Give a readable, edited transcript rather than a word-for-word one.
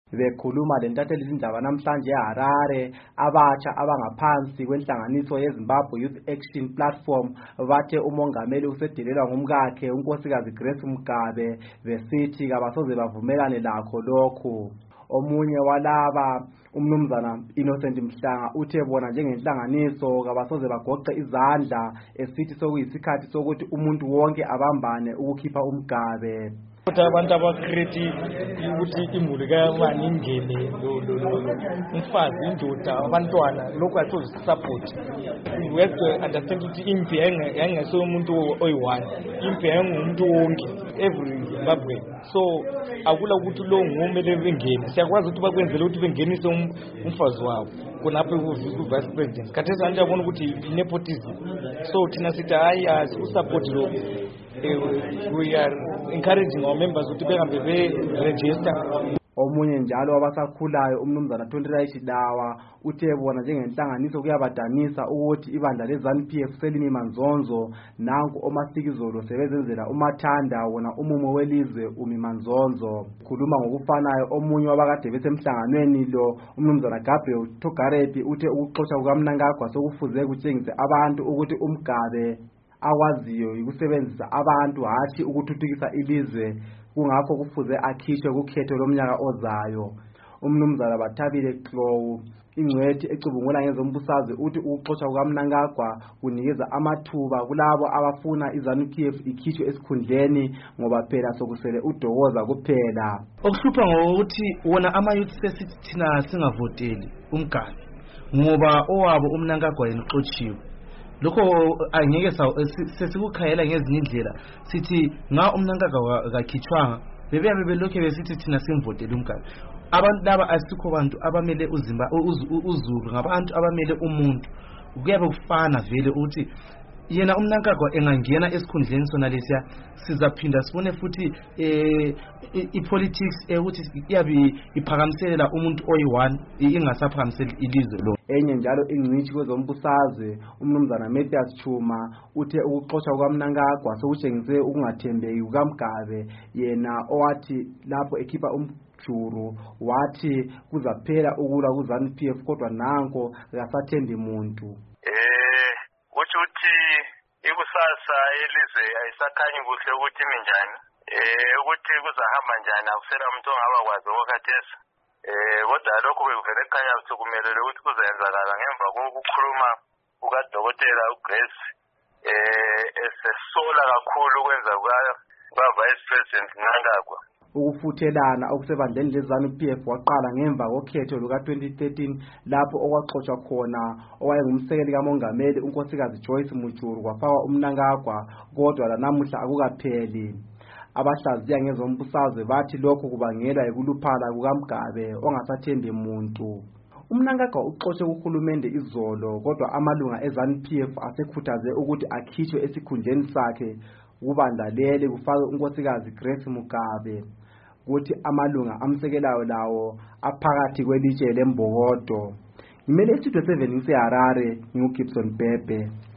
Bekhuluma lentatheli izindaba namhlanje eHarare, abatsha abangaphansi kwenhlanganiso yeZimbabwe Youth Action Platform bathe umongameli usedelelwa ngumkakhe unkosikazi Grace Mugabe besithi kabasoze bavumelane lakho lokhu. Omunye walaba umnumzana Innocent Mhlanga uthe bona njengenhlanganiso kabasoze bagoqe izandla esithi sokuyisikhathi sokuthi umuntu wonke abambane ukukhipha uMgabe. Abantu abakrethi ukuthi imuli kabani ingene umfazi indoda abantwana lokho athoze support. We have to understand ukuthi impi yangaso umuntu oyi-one, impi yangumuntu wonke every Zimbabwe. So akula ukuthi lo ngumele bengene, siyakwazi ukuthi bakwenzele ukuthi bengenise umfazi wabo kunapho ku-vice president. Khathesi manje abona ukuthi nepotism, so thina sithi hayi asikusupport lo. We are encouraging our members to register. Omunye njalo wabasakhulayo umnumzana Thondirayishi Dawa uthe bona njengenhlanganiso kuyabadanisa ukuthi ibandla leZANU-PF selimi manzonzo nanku omasikizolo sebezenzela umathanda wona umumo welizwe umi manzonzo. Khuluma ngokufanayo omunye wabakade besemhlanganweni lo umnumzana Gabriel Togarepi uthe ukuxoxa kukaMnangagwa sokufuze kutshengise abantu ukuthi uMgabe awaziyo ukusebenzisa abantu hathi ukuthuthukisa ilizwe kungakho kufuze akhishwe kukhetho lomnyaka ozayo. Umnumzana Bathabile Klow ingcwethi ecubungula ngezombusazwe uthi ukuxoxa kukaMnangagwa kunikeza amathuba kulabo abafuna iZANU-PF ikhishwe esikhundleni ngoba phela sokusele uDokoza kuphela. Okuhlupha ngokuthi wona ama-youth sesithi thina singavoteli uMgabe ngoba owabo uMnangagwa yena uxotshiwe. Lokho angeke sesikukhayela ngezinye indlela sithi nga uMnangagwa kakhitshwanga bebeyabe belokhe besithi thina simvotele uMgabe. Abantu laba asikho bantu abamele uZulu, ngabantu abamele umuntu. Kuyabe kufana vele ukuthi yena uMnangagwa engangena esikhundleni sona lesiya sizaphinda sibone futhi ipolitics ukuthi iyabe iphakamiselela umuntu oyi-one ingasaphakamiseli ilizwe lo. Enye njalo ingcitshi kwezombusazwe umnumzana Mathias Chuma uthe ukuxoxa kukaMnangagwa sokutshengise ukungathembeki kukaMgabe yena owathi lapho ekhipha umjuru wathi kuzaphela ukulwa kuZANU-PF kodwa nanko akasathembi muntu. Ukuthi ikusasa elizwe ayisakhanyi kuhle ukuthi minjani ukuthi kuzahamba njani akusela umuntu ongabakwazi okhathesi kodwa lokho bekuvele ekhanya kusukumelele ukuthi kuzayenzakala ngemva kokukhuluma kukaDokotela uGrace esesola kakhulu ukwenza kwa-Vice President Mnangagwa. Ukufuthelana okusebandleni leZANU-PF waqala ngemva kokhetho luka-2013 lapho okwaxoxwa khona owayengumsekeli kamongameli unkosikazi Joyce Mujuru kwafakwa uMnangagwa kodwa lanamuhla akukapheli. Abahlaziya ngezombusazwe bathi lokho kubangelwa yikuluphala kukaMgabe ongasathembi muntu. uMnangagwa uxoxe kuhulumende izolo kodwa amalunga eZANU-PF asekhuthaze ukuthi akhishwe esikhundleni sakhe kubandla leli kufake unkosikazi Grace Mugabe ukuthi amalunga amsekelayo lawo aphakathi kwelitshe lembokodo. Ngimele istudio 7 ngiseHarare, ngiuGibson Bhebhe.